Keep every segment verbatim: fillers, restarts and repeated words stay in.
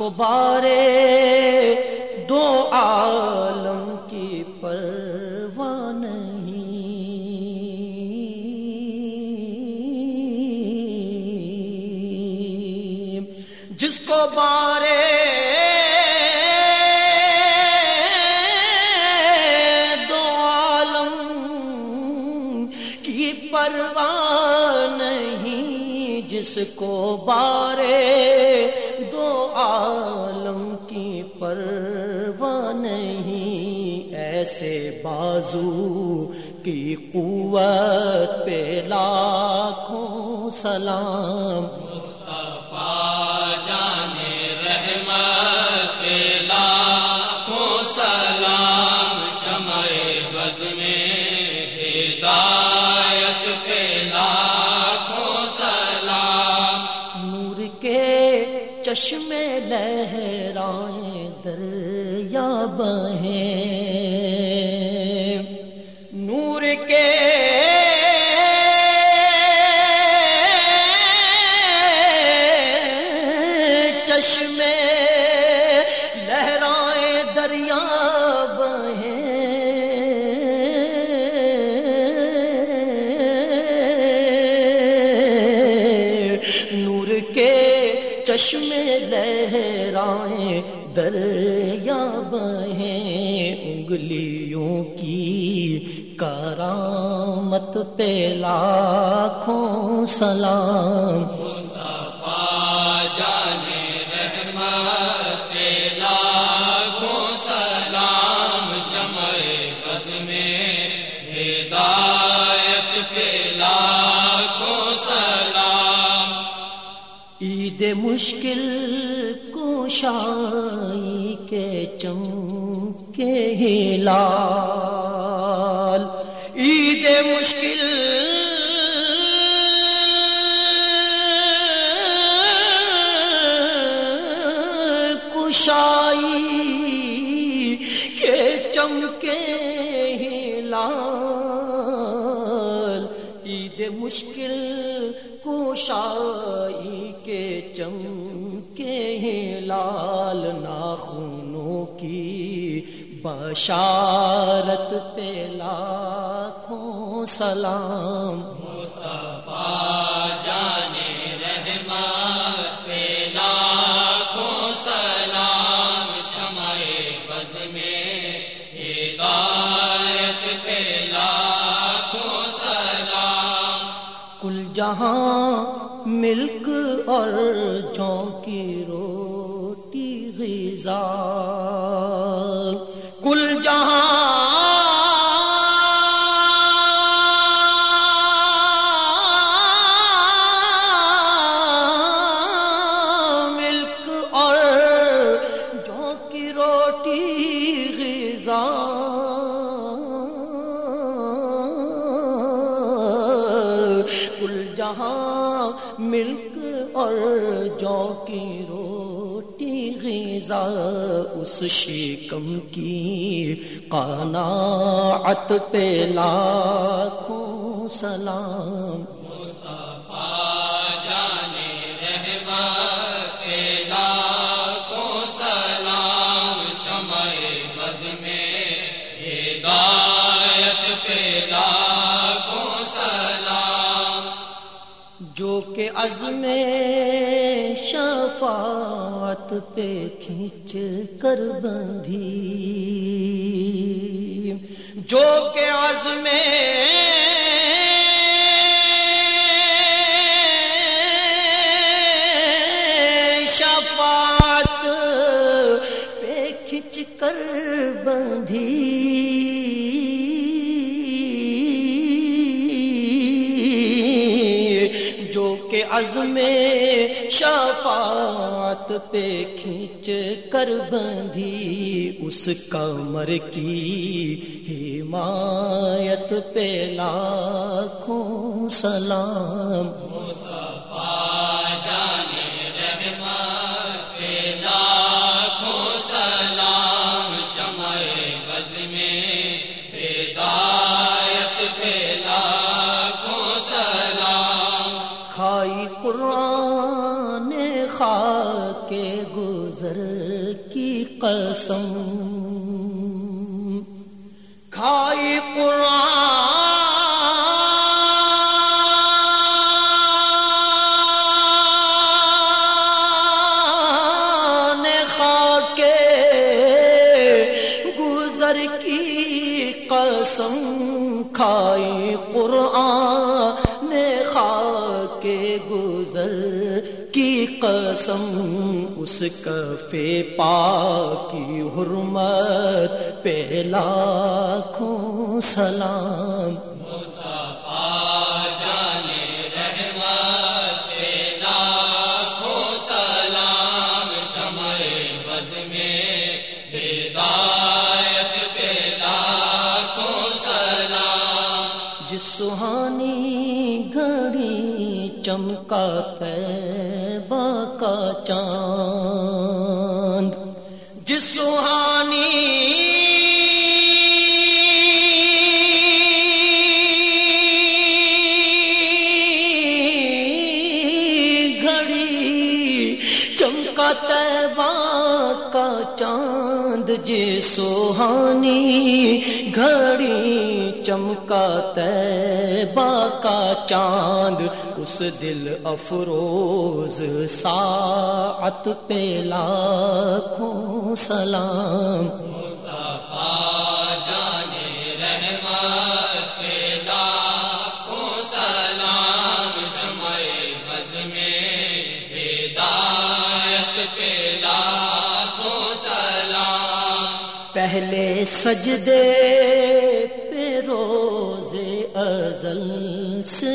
بارے دو عالم کی پرواہ نہیں، جس کو بارے دو عالم کی پرواہ نہیں، جس کو بارے دو عالم کی پرواہ نہیں، ایسے بازو کی قوت پہ لاکھوں سلام، مصطفیٰ جانے رحمت پہ لاکھوں سلام، شمع بز میں ہدایت پہ لاکھوں سلام، نور کے چشمے لہرائیں دریا بہیں، نور کے چشمے لہرائیں دریا بہیں، نور کے چشمے لہرائیں دریا بہیں، انگلیوں کی کرامت پہ لاکھوں سلام، مصطفیٰ جانے رحمت پہ لاکھوں سلام، شمع بز میں ہدایت پہ لاکھوں سلام، عید مشکل کوشائی کے چمکے ہلال، عید مشکل کشائی کے چمکے ہلال، عید مشکل کشائی کے چمکے ہلال، ناخنوں کی بشارت پہ لاکھوں سلام، مصطفیٰ جانے رحمت پہ لاکھوں سلام، شمع بز میں ہدایت پہ لاکھوں سلام، کل جہاں ملک اور جو کی روٹی غذا، کل جہاں ملک اور جو کی روٹی غذا، کل جہاں ملک اور جو کی روٹی غذا، اس شکم کی قناعت پہ لاکھوں سلام، مصطفیٰ جانے رحمت پہ لاکھوں سلام، شمع بز میں ہدایت پہ لاکھوں سلام، جو کہ عزم شفاعت پہ کھینچ کر بندھی، جو کہ عزم شفاعت پہ کھینچ کر بندھی، جو کہ عزم شفاعت پہ کھینچ کر بندھی، اس کمر کی حمایت پہ لاکھوں سلام، مصطفیٰ جانے رحمت پہ لاکھوں سلام، شمع بز میں ہدایت پہ لاکھوں سلام، کھائی قرآن خاک گزر گزر کی قسم کھائی قرآن خاک گزر کی قسم کھائی قرآن خاک گزر کی قسم اس کفے پاک کی حرمت پہ لاکھوں سلام مصطفیٰ جانے رحمت پہ لاکھوں سلام شمع بز میں ہدایت پہ لاکھوں سلام جس سہانی گھڑی چمکا طیبہ کا چاند جس سہانی گھڑی چمکا طیبہ کا چاند جس سہانی گھڑی چمکا طیبہ کا چاند اس دل افروز ساعت پہ لاکھوں سلام مصطفیٰ جانے رحمت پہ لاکھوں سلام شمع بز میں ہدایت پہ لاکھوں سلام پہلے سجدے پہ روز ازل سے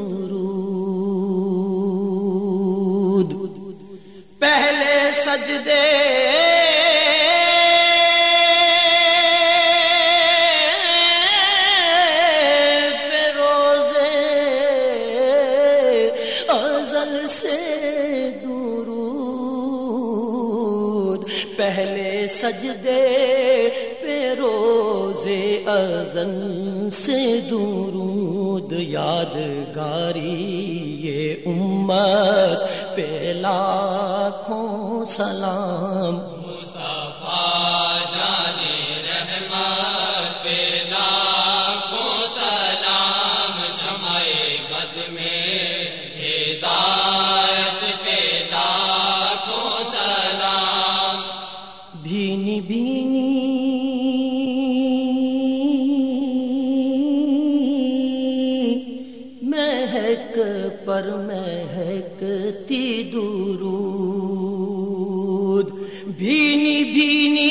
درود پہلے سجدے پہ روز ازل سے درود پہلے سجدے پہ روز ازل سے درود یادگاری یہ امت پہ لاکھوں سلام مصطفیٰ جانے رحمت پہ لاکھوں سلام شمع بز میں ہدایت پہ لاکھوں سلام بھینی بھینی مہک پر مہکتی درود بھینی بھینی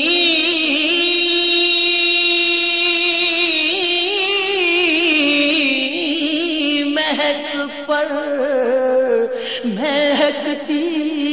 مہک پر مہکتی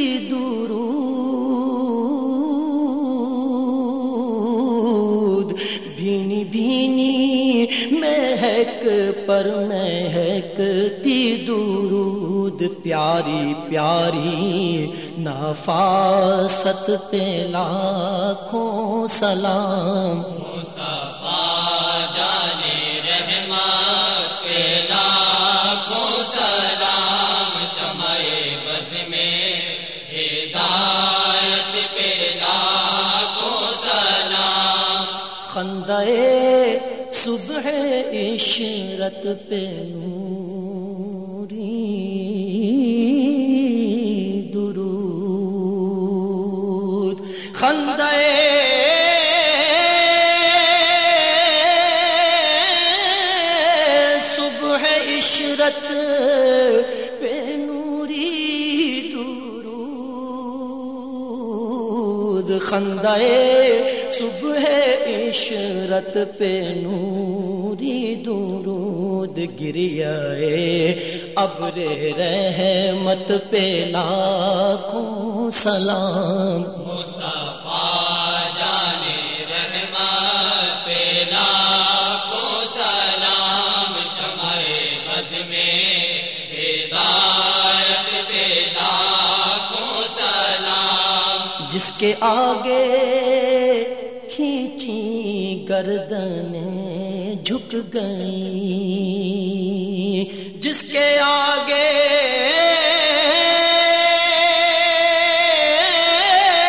درود بھینی بھینی مہک پر مہکتی درود پیاری پیاری نفاست پہ لاکھوں سلام مصطفیٰ جانے رحمت پہ لاکھوں سلام شمع بز میں ہدایت پہ لاکھوں سلام خندہ صبح عشرت پہ نوری درود خندہ صبح عشرت پہ نوری درود خندہ صبح عشرت پہ نوری درود گریائے ابر رحمت پہ لاکھوں سلام مصطفیٰ جانے رحمت پہ لاکھوں سلام شمع بز میں ہدایت پہ لاکھوں سلام جس کے آگے کھینچی گردنیں جھک گئیں جس کے آگے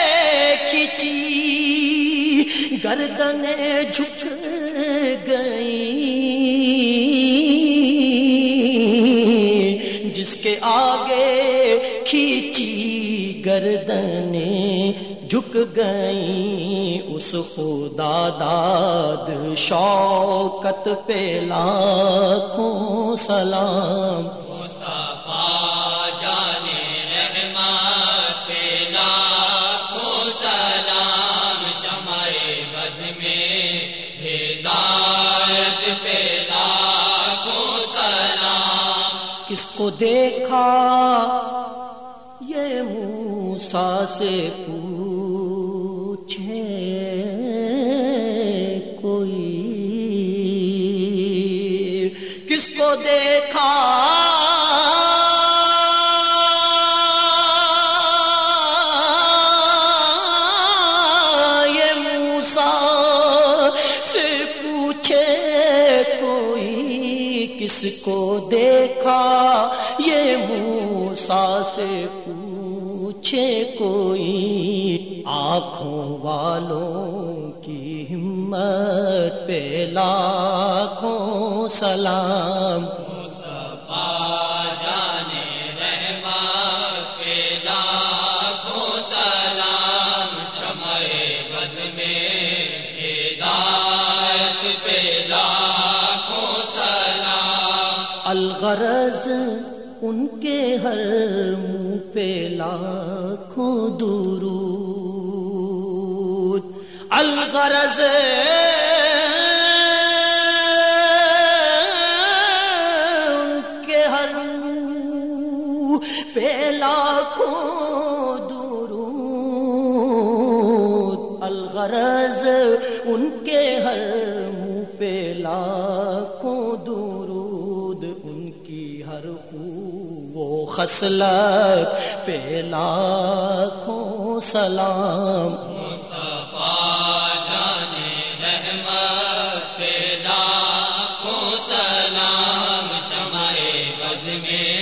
گردنیں جھک گئی، جس کے آگے کھینچی گردنیں جھک گئیں، اس خدا داد شوکت پہ لاکھوں سلام۔ مصطفیٰ جانے رحمت پہ لاکھوں سلام، شمع بز میں ہدایت پہ لاکھوں سلام۔ کس کو دیکھا یہ موسیٰ سے پوچھے کوئی، کس کو دیکھا یہ موسیٰ سے پوچھے کوئی، کس کو دیکھا یہ موسیٰ سے پوچھے کوئی، آنکھوں والوں کی ہمت پہ لاکھوں سلام۔ مصطفیٰ جانے رحمت پہ لاکھوں سلام، شمع بز میں ہدایت پہ لاکھوں سلام۔ الغرض ان کے ہر منہ پہ لاکھوں درود، الغرض ان کے ہر منہ پہ لاکھوں درود، الغرض ان کے ہر منہ پہ لاکھوں درود، ان کی ہر خو وہ خصلت پہ لاکھوں سلام۔ مصطفیٰ جانے رحمت پہ لاکھوں سلام، شمع بز میں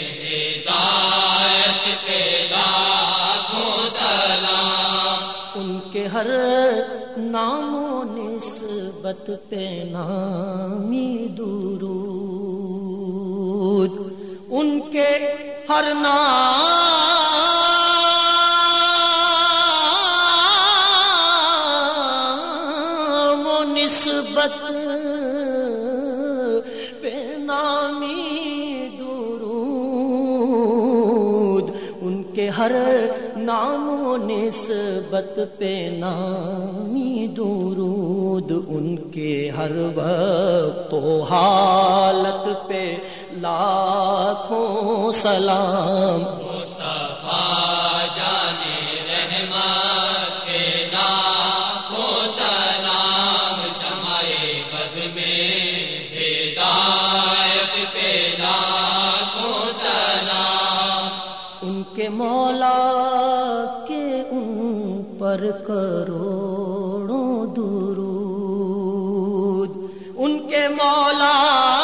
ہدایت پہ لاکھوں سلام۔ ان کے ہر نام و نسبت پہ نامی درود، ان کے ہر نام و نسبت پہ نامی درود، ان کے ہر نام و نسبت پہ نامی درود، ان کے ہر وقت و حالت پہ لاکھوں سلام۔ مصطفیٰ جانے رحمت پہ لاکھوں سلام، شمع بز میں ہدایت پہ لاکھوں سلام۔ ان کے مولا کے ان پر کروڑوں درود، ان کے مولا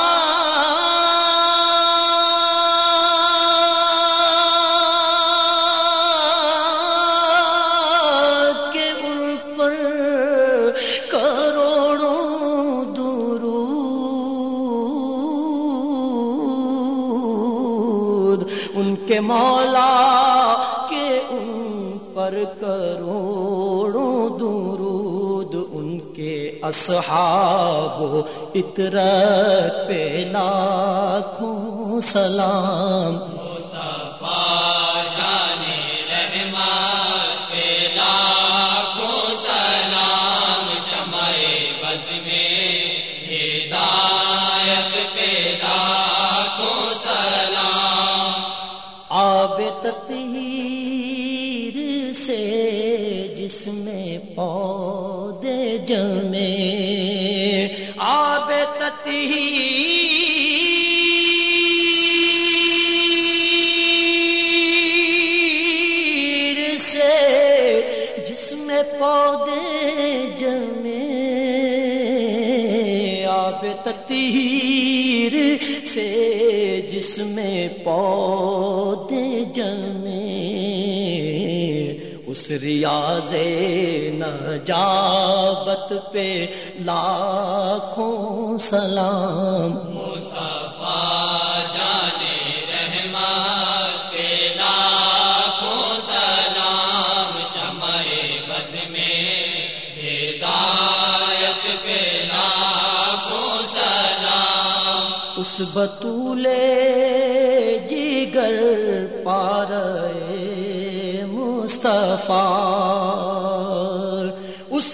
کے ان پر کروڑوں درود، ان کے مولا کے ان پر کروڑوں درود، ان کے اصحاب و اطرت پہ لاکھوں سلام۔ مصطفیٰ جانے رحمت پہ لاکھوں سلام، شمع بز میں ہدایت پہ لاکھوں سلام۔ آب تطہیر سے جس میں پودے جمے، آب تطہیر سے جس میں پودے جمے، آب تطہیر سے جس میں پودے جمے، اس ریاض نجابت پہ لاکھوں سلام مصطفیٰ جانے رحمت پہ لاکھوں سلام شمع بز میں ہدایت پہ لاکھوں سلام اس بطول جگر پارے مصطفیٰ اس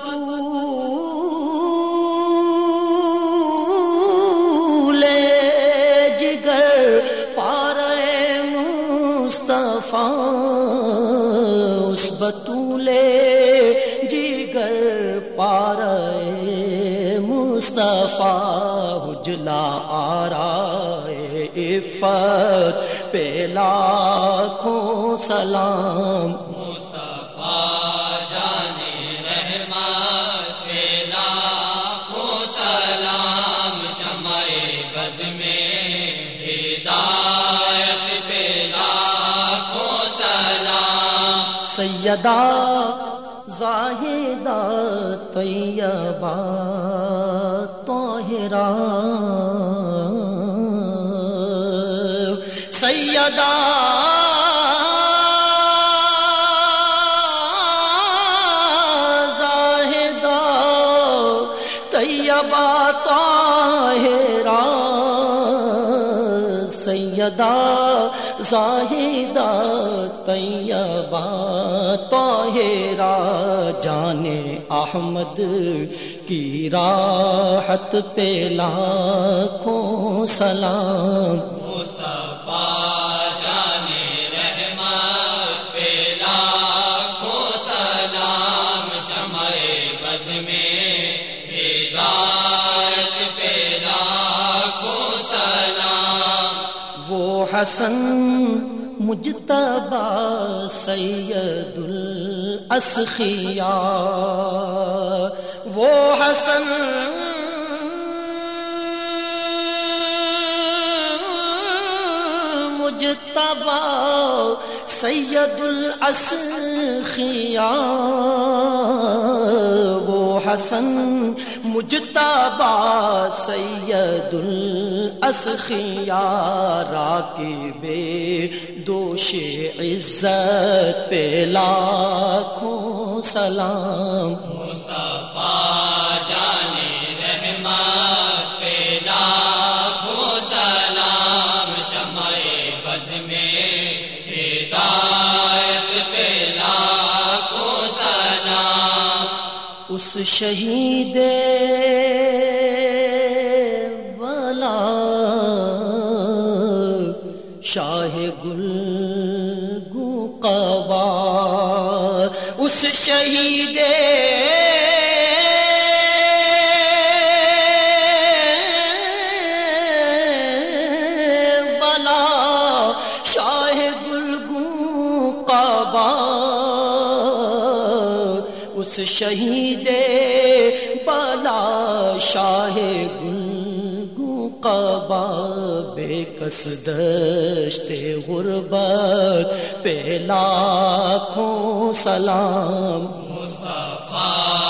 بطول جگر پارے مصطفیٰ اس بطول جگر پارے مصطفیٰ اجلا آرائے عفت پہ لاکھوں سلام مصطفیٰ جانے رحمت پہ لاکھوں سلام شمع بز میں ہدایت پہ لاکھوں سلام سیدہ زاہدہ طیبہ طاہرہ سیدہ زاہدہ طیبہ طاہرہ سیدہ زاہدہ طیبہ طاہرہ جانے احمد کی راحت پہ لاکھوں سلام مصطفیٰ جانے رحمت پہ لاکھوں سلام شمع بز میں ہدایت پہ لاکھوں سلام وہ حسن مجتبی سید الاسخیاء وہ حسن مجتبی سید الاسخیاء وہ حسن مجتبی سید الاسخیاء راکب دوش عزت پہ لاکھوں سلام مصطفیٰ جانے رحمت پہ لاکھوں سلام شمع بز میں ہدایت پہ لاکھوں سلام اس شہید والا شاہ گل گو قبا اس شہید والا شاہ گل گو قبا اس شہید بالا شاہ گل گو قبا بے کس دشت غربت پہ لاکھوں سلام مصطفیٰ